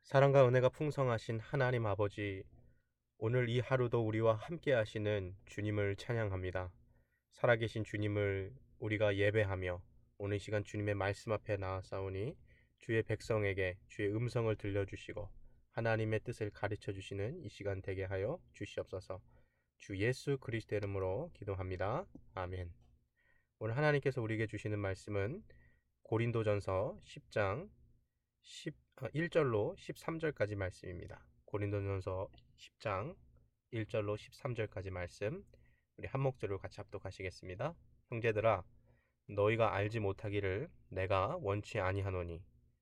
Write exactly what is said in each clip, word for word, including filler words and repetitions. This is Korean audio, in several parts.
사랑과 은혜가 풍성하신 하나님 아버지, 오늘 이 하루도 우리와 함께 하시는 주님을 찬양합니다. 살아계신 주님을 우리가 예배하며 오늘 시간 주님의 말씀 앞에 나아싸우니 주의 백성에게 주의 음성을 들려주시고 하나님의 뜻을 가르쳐 주시는 이 시간 되게 하여 주시옵소서. 주 예수 그리스도 이름으로 기도합니다. 아멘. 오늘 하나님께서 우리에게 주시는 말씀은 고린도전서 십 장 일 절로 십삼 절까지 말씀입니다. 고린도전서 십 장 일 절로 십삼 절까지 말씀, 우리 한 목소리로 같이 합독하시겠습니다. 형제들아, 너희가 알지 못하기를 내가 원치 아니하노니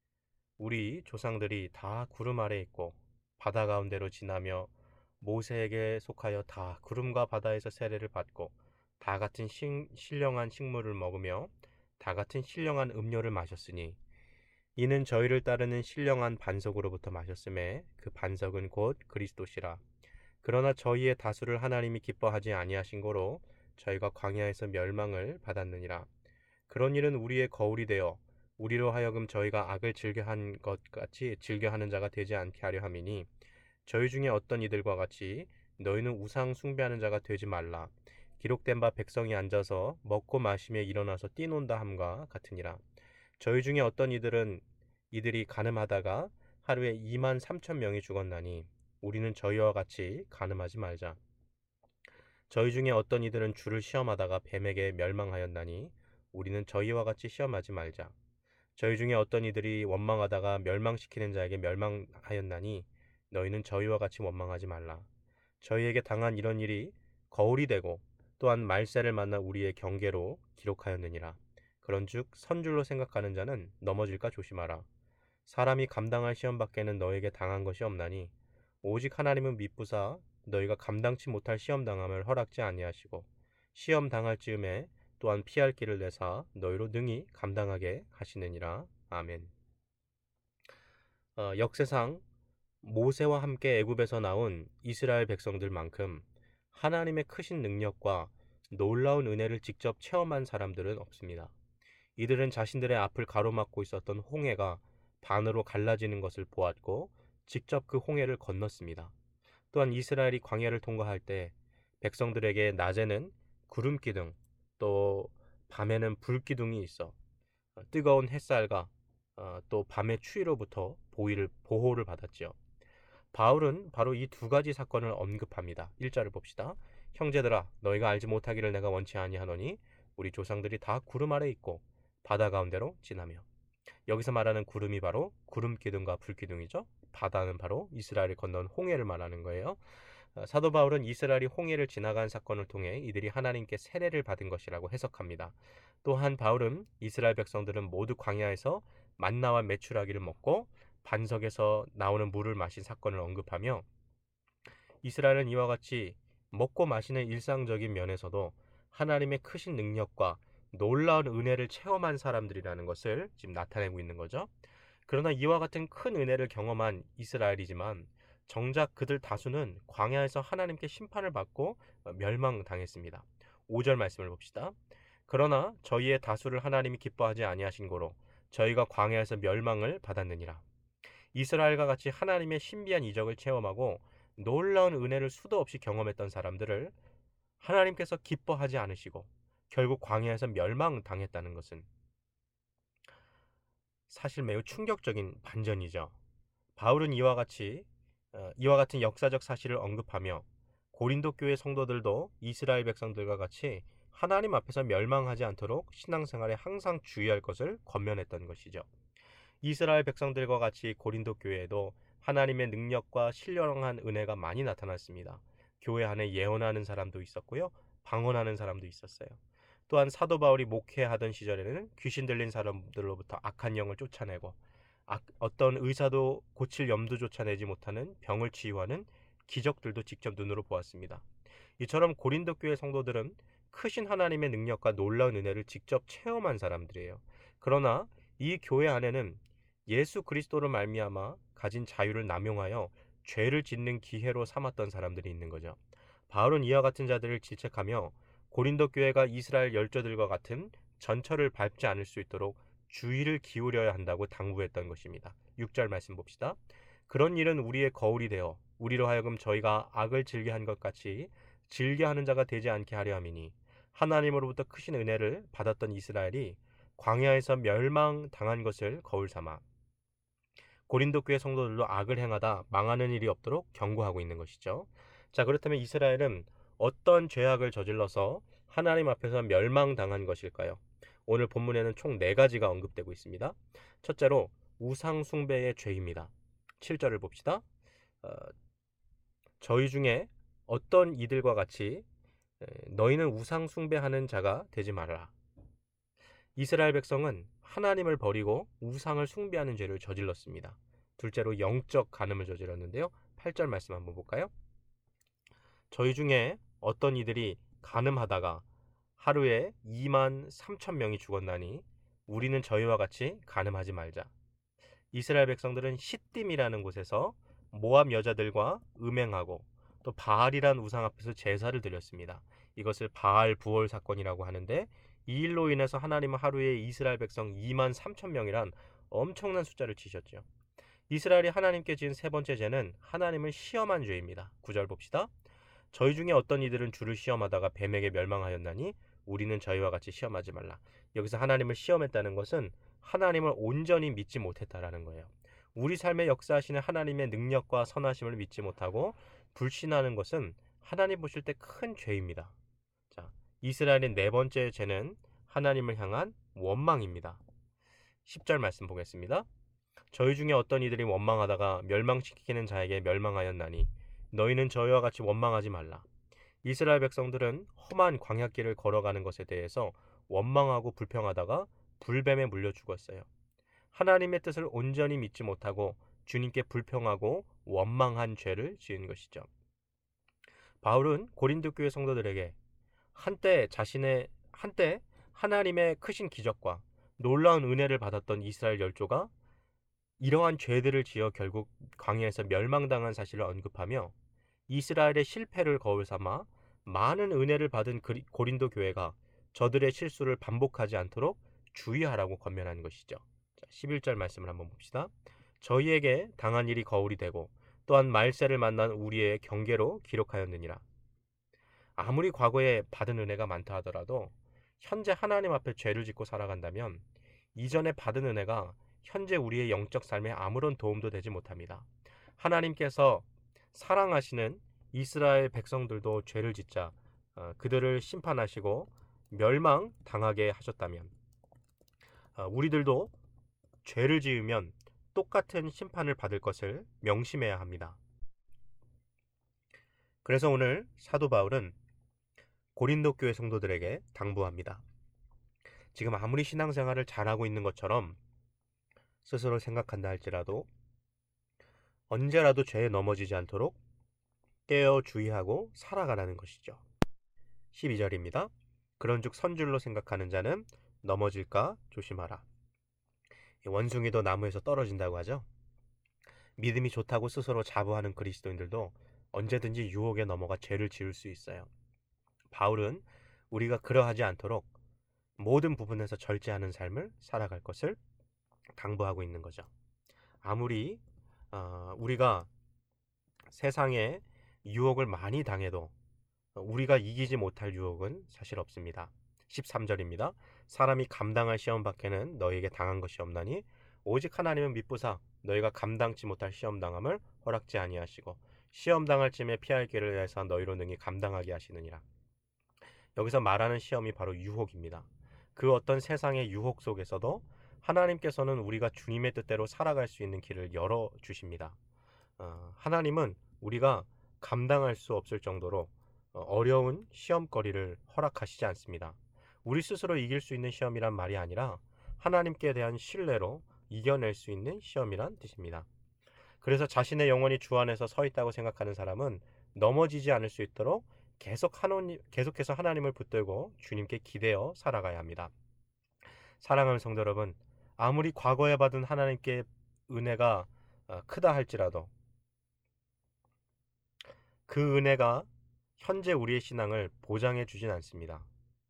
우리 조상들이 다 구름 아래 있고 바다 가운데로 지나며 모세에게 속하여 다 구름과 바다에서 세례를 받고 다 같은 신, 신령한 식물을 먹으며 다 같은 신령한 음료를 마셨으니 이는 저희를 따르는 신령한 반석으로부터 마셨음에 그 반석은 곧 그리스도시라. 그러나 저희의 다수를 하나님이 기뻐하지 아니하신 고로 저희가 광야에서 멸망을 받았느니라. 그런 일은 우리의 거울이 되어 우리로 하여금 저희가 악을 즐겨한 것 같이 즐겨하는 자가 되지 않게 하려 함이니 저희 중에 어떤 이들과 같이 너희는 우상 숭배하는 자가 되지 말라. 기록된 바 백성이 앉아서 먹고 마시며 일어나서 뛰논다 함과 같으니라. 저희 중에 어떤 이들은 이들이 간음하다가 하루에 이만 삼천 명이 죽었나니 우리는 저희와 같이 간음하지 말자. 저희 중에 어떤 이들은 주를 시험하다가 뱀에게 멸망하였나니 우리는 저희와 같이 시험하지 말자. 저희 중에 어떤 이들이 원망하다가 멸망시키는 자에게 멸망하였나니 너희는 저희와 같이 원망하지 말라. 저희에게 당한 이런 일이 거울이 되고 또한 말세를 만나 우리의 경계로 기록하였느니라. 그런즉 선줄로 생각하는 자는 넘어질까 조심하라. 사람이 감당할 시험 밖에는 너에게 당한 것이 없나니 오직 하나님은 미쁘사 너희가 감당치 못할 시험 당함을 허락지 아니하시고 시험 당할 즈음에 또한 피할 길을 내사 너희로 능히 감당하게 하시느니라. 아멘. 어, 역사상 모세와 함께 애굽에서 나온 이스라엘 백성들만큼 하나님의 크신 능력과 놀라운 은혜를 직접 체험한 사람들은 없습니다. 이들은 자신들의 앞을 가로막고 있었던 홍해가 반으로 갈라지는 것을 보았고 직접 그 홍해를 건넜습니다. 또한 이스라엘이 광야를 통과할 때 백성들에게 낮에는 구름 기둥, 또 밤에는 불 기둥이 있어 뜨거운 햇살과 어, 또 밤의 추위로부터 보호를, 보호를 받았지요. 바울은 바로 이 두 가지 사건을 언급합니다. 일 절을 봅시다. 형제들아, 너희가 알지 못하기를 내가 원치 아니하노니 우리 조상들이 다 구름 아래 있고 바다 가운데로 지나며. 여기서 말하는 구름이 바로 구름 기둥과 불 기둥이죠. 바다는 바로 이스라엘을 건넌 홍해를 말하는 거예요. 사도 바울은 이스라엘이 홍해를 지나간 사건을 통해 이들이 하나님께 세례를 받은 것이라고 해석합니다. 또한 바울은 이스라엘 백성들은 모두 광야에서 만나와 메추라기를 먹고 반석에서 나오는 물을 마신 사건을 언급하며 이스라엘은 이와 같이 먹고 마시는 일상적인 면에서도 하나님의 크신 능력과 놀라운 은혜를 체험한 사람들이라는 것을 지금 나타내고 있는 거죠. 그러나 이와 같은 큰 은혜를 경험한 이스라엘이지만 정작 그들 다수는 광야에서 하나님께 심판을 받고 멸망당했습니다. 오 절 말씀을 봅시다. 그러나 저희의 다수를 하나님이 기뻐하지 아니하신 고로 저희가 광야에서 멸망을 받았느니라. 이스라엘과 같이 하나님의 신비한 이적을 체험하고 놀라운 은혜를 수도 없이 경험했던 사람들을 하나님께서 기뻐하지 않으시고 결국 광야에서 멸망당했다는 것은 사실 매우 충격적인 반전이죠. 바울은 이와 같이 어, 이와 같은 역사적 사실을 언급하며 고린도 교회 성도들도 이스라엘 백성들과 같이 하나님 앞에서 멸망하지 않도록 신앙생활에 항상 주의할 것을 권면했던 것이죠. 이스라엘 백성들과 같이 고린도 교회에도 하나님의 능력과 신령한 은혜가 많이 나타났습니다. 교회 안에 예언하는 사람도 있었고요. 방언하는 사람도 있었어요. 또한 사도 바울이 목회하던 시절에는 귀신 들린 사람들로부터 악한 영을 쫓아내고 악, 어떤 의사도 고칠 염두조차 내지 못하는 병을 치유하는 기적들도 직접 눈으로 보았습니다. 이처럼 고린도 교회 성도들은 크신 하나님의 능력과 놀라운 은혜를 직접 체험한 사람들이에요. 그러나 이 교회 안에는 예수 그리스도로 말미암아 가진 자유를 남용하여 죄를 짓는 기회로 삼았던 사람들이 있는 거죠. 바울은 이와 같은 자들을 질책하며 고린도 교회가 이스라엘 열조들과 같은 전철을 밟지 않을 수 있도록 주의를 기울여야 한다고 당부했던 것입니다. 육 절 말씀 봅시다. 그런 일은 우리의 거울이 되어 우리로 하여금 저희가 악을 즐겨한 것 같이 즐겨하는 자가 되지 않게 하려 함이니 하나님으로부터 크신 은혜를 받았던 이스라엘이 광야에서 멸망당한 것을 거울 삼아 고린도 교회 성도들도 악을 행하다 망하는 일이 없도록 경고하고 있는 것이죠. 자, 그렇다면 이스라엘은 어떤 죄악을 저질러서 하나님 앞에서 멸망당한 것일까요? 오늘 본문에는 총 네 가지가 언급되고 있습니다. 첫째로 우상 숭배의 죄입니다. 칠 절을 봅시다. 어, 저희 중에 어떤 이들과 같이 너희는 우상 숭배하는 자가 되지 말아라. 이스라엘 백성은 하나님을 버리고 우상을 숭배하는 죄를 저질렀습니다. 둘째로 영적 간음을 저질렀는데요. 팔 절 말씀 한번 볼까요? 저희 중에 어떤 이들이 간음하다가 하루에 이만 삼천 명이 죽었나니 우리는 저희와 같이 간음하지 말자. 이스라엘 백성들은 시딤이라는 곳에서 모압 여자들과 음행하고 또 바알이란 우상 앞에서 제사를 드렸습니다. 이것을 바알 부월 사건이라고 하는데 이 일로 인해서 하나님은 하루에 이스라엘 백성 이만 삼천 명이란 엄청난 숫자를 치셨죠. 이스라엘이 하나님께 지은 세 번째 죄는 하나님을 시험한 죄입니다. 구 절 봅시다. 저희 중에 어떤 이들은 주를 시험하다가 뱀에게 멸망하였나니 우리는 저희와 같이 시험하지 말라. 여기서 하나님을 시험했다는 것은 하나님을 온전히 믿지 못했다라는 거예요. 우리 삶에 역사하시는 하나님의 능력과 선하심을 믿지 못하고 불신하는 것은 하나님 보실 때 큰 죄입니다. 자, 이스라엘의 네 번째 죄는 하나님을 향한 원망입니다. 십 절 말씀 보겠습니다. 저희 중에 어떤 이들이 원망하다가 멸망시키는 자에게 멸망하였나니 너희는 저희와 같이 원망하지 말라. 이스라엘 백성들은 험한 광야길을 걸어가는 것에 대해서 원망하고 불평하다가 불뱀에 물려 죽었어요. 하나님의 뜻을 온전히 믿지 못하고 주님께 불평하고 원망한 죄를 지은 것이죠. 바울은 고린도 교회 성도들에게 한때 자신의 한때 하나님의 크신 기적과 놀라운 은혜를 받았던 이스라엘 열조가 이러한 죄들을 지어 결국 광야에서 멸망당한 사실을 언급하며 이스라엘의 실패를 거울 삼아 많은 은혜를 받은 고린도 교회가 저들의 실수를 반복하지 않도록 주의하라고 권면하는 것이죠. 자, 십일 절 말씀을 한번 봅시다. 저희에게 당한 일이 거울이 되고 또한 말세를 만난 우리의 경계로 기록하였느니라. 아무리 과거에 받은 은혜가 많다 하더라도 현재 하나님 앞에 죄를 짓고 살아간다면 이전에 받은 은혜가 현재 우리의 영적 삶에 아무런 도움도 되지 못합니다. 하나님께서 사랑하시는 이스라엘 백성들도 죄를 짓자 어, 그들을 심판하시고 멸망당하게 하셨다면 어, 우리들도 죄를 지으면 똑같은 심판을 받을 것을 명심해야 합니다. 그래서 오늘 사도 바울은 고린도 교회 성도들에게 당부합니다. 지금 아무리 신앙생활을 잘하고 있는 것처럼 스스로 생각한다 할지라도 언제라도 죄에 넘어지지 않도록 깨어 주의하고 살아가라는 것이죠. 십이 절입니다. 그런즉 선줄로 생각하는 자는 넘어질까 조심하라. 원숭이도 나무에서 떨어진다고 하죠. 믿음이 좋다고 스스로 자부하는 그리스도인들도 언제든지 유혹에 넘어가 죄를 지을 수 있어요. 바울은 우리가 그러하지 않도록 모든 부분에서 절제하는 삶을 살아갈 것을 당부하고 있는 거죠. 아무리 어, 우리가 세상에 유혹을 많이 당해도 우리가 이기지 못할 유혹은 사실 없습니다. 십삼 절입니다. 사람이 감당할 시험 밖에는 너희에게 당한 것이 없나니 오직 하나님은 미쁘사 너희가 감당치 못할 시험 당함을 허락지 아니하시고 시험 당할 쯤에 피할 길을 위해서 너희로 능히 감당하게 하시느니라. 여기서 말하는 시험이 바로 유혹입니다. 그 어떤 세상의 유혹 속에서도 하나님께서는 우리가 주님의 뜻대로 살아갈 수 있는 길을 열어주십니다. 어, 하나님은 우리가 감당할 수 없을 정도로 어려운 시험거리를 허락하시지 않습니다. 우리 스스로 이길 수 있는 시험이란 말이 아니라 하나님께 대한 신뢰로 이겨낼 수 있는 시험이란 뜻입니다. 그래서 자신의 영혼이 주 안에서 서 있다고 생각하는 사람은 넘어지지 않을 수 있도록 계속 하나님, 계속해서 하나님을 붙들고 주님께 기대어 살아가야 합니다. 사랑하는 성도 여러분, 아무리 과거에 받은 하나님께 은혜가 크다 할지라도 그 은혜가 현재 우리의 신앙을 보장해 주진 않습니다.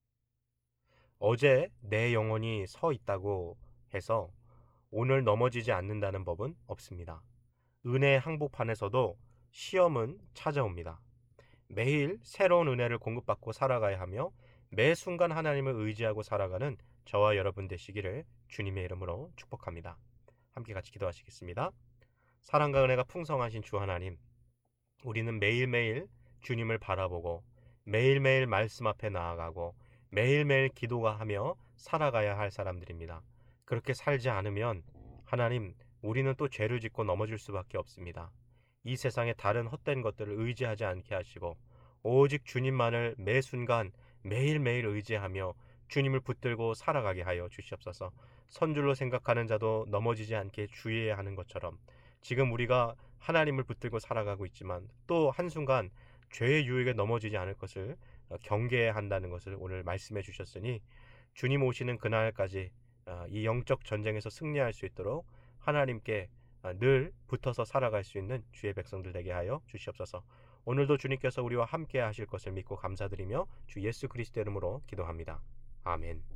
어제 내 영혼이 서 있다고 해서 오늘 넘어지지 않는다는 법은 없습니다. 은혜의 항복판에서도 시험은 찾아옵니다. 매일 새로운 은혜를 공급받고 살아가야 하며 매 순간 하나님을 의지하고 살아가는 저와 여러분 되시기를 주님의 이름으로 축복합니다. 함께 같이 기도하시겠습니다. 사랑과 은혜가 풍성하신 주 하나님, 우리는 매일매일 주님을 바라보고 매일매일 말씀 앞에 나아가고 매일매일 기도가 하며 살아가야 할 사람들입니다. 그렇게 살지 않으면 하나님, 우리는 또 죄를 짓고 넘어질 수밖에 없습니다. 이 세상의 다른 헛된 것들을 의지하지 않게 하시고 오직 주님만을 매 순간 매일매일 의지하며 주님을 붙들고 살아가게 하여 주시옵소서. 선줄로 생각하는 자도 넘어지지 않게 주의해야 하는 것처럼 지금 우리가 하나님을 붙들고 살아가고 있지만 또 한순간 죄의 유혹에 넘어지지 않을 것을 경계해야 한다는 것을 오늘 말씀해 주셨으니 주님 오시는 그날까지 이 영적 전쟁에서 승리할 수 있도록 하나님께 늘 붙어서 살아갈 수 있는 주의 백성들 되게 하여 주시옵소서. 오늘도 주님께서 우리와 함께 하실 것을 믿고 감사드리며 주 예수 그리스도 이름으로 기도합니다. 아멘.